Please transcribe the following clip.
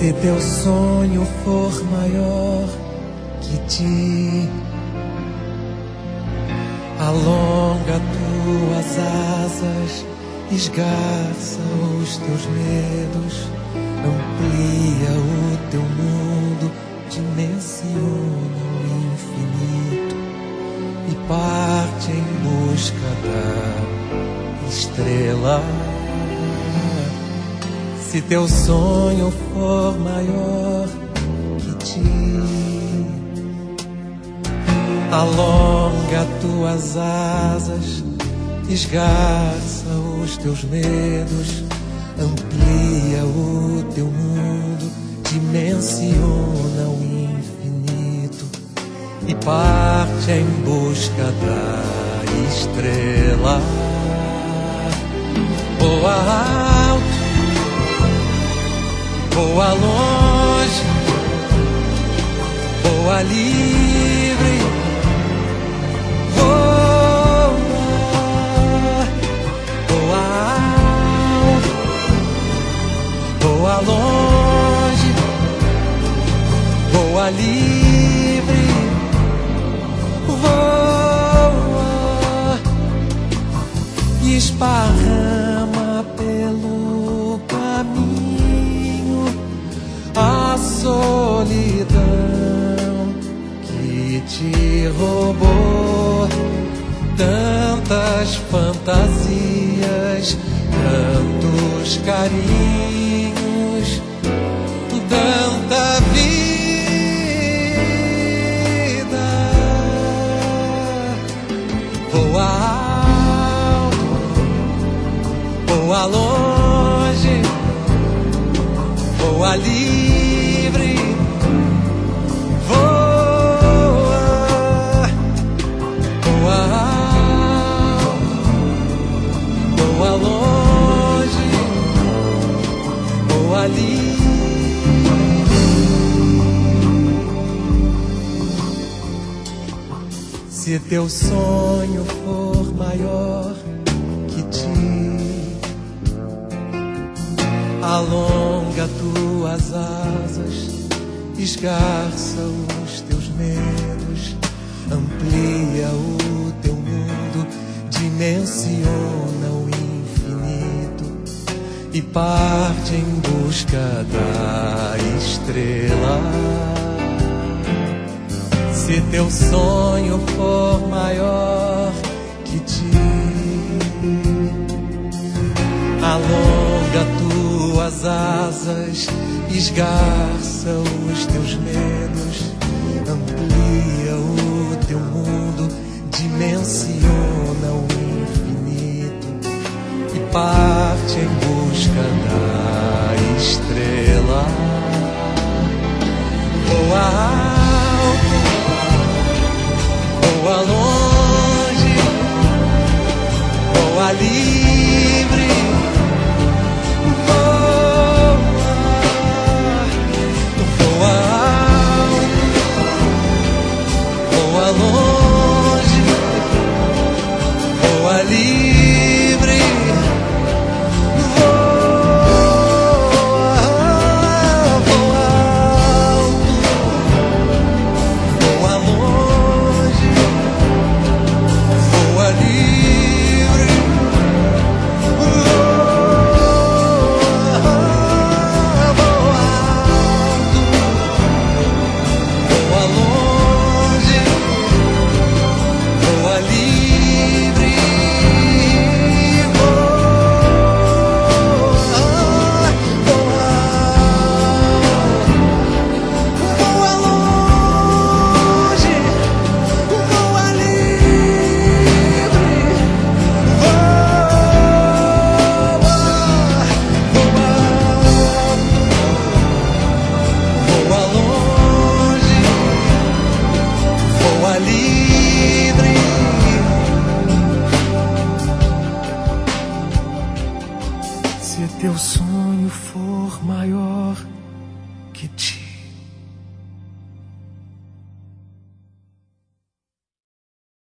Se teu sonho for maior que ti, alonga tuas asas, esgarça os teus medos, amplia o teu mundo, dimensiona o infinito e parte em busca da estrela. Se teu sonho for maior que ti, alonga tuas asas, esgarça os teus medos, amplia o teu mundo, dimensiona o infinito e parte em busca da estrela. Voa alto, voa longe, voa livre, voa, voa alto, voa longe, voa livre, voa e esparrama pelo caminho a solidão que te roubou tantas fantasias, tantos carinhos, tanta vida. Voa alto, voa longe, voa livre, voa, voa alto, voa longe, voa livre. Se teu sonho for maior que ti, alonga tuas asas, esgarça os teus medos, amplia o teu mundo, dimensiona o infinito e parte em busca da estrela. Se teu sonho for maior que ti, alonga tuas asas, esgarça os teus medos, amplia o teu mundo, dimensiona o infinito e parte em busca da estrela. Voa alto, voa longe, voa livre, voa, voa alto, voa longe, voa livre, voa, voa alto, voa longe, voa livre, voa, voa alto, voa longe, voa livre, voa, voa longe, voa livre, voa longe, voa livre. Se teu sonho for maior que ti,